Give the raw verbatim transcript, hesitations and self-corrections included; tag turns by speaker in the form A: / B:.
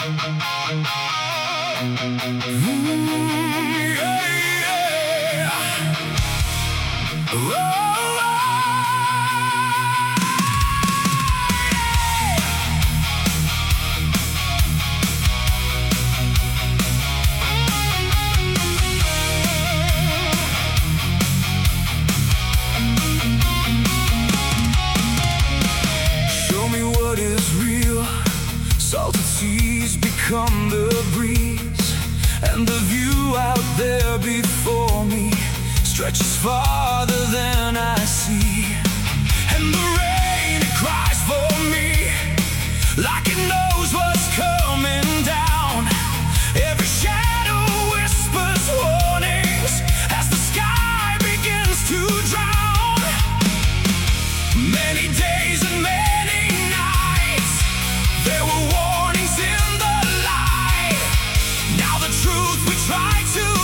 A: Salted seas become the breeze, and the view out there before me stretches farther than I see. And the rain, it cries for me, like it knows what's coming down. Every shadow whispers warnings as the sky begins to drown. Many days and many nights, there were warnings in the light. Now the truth we try to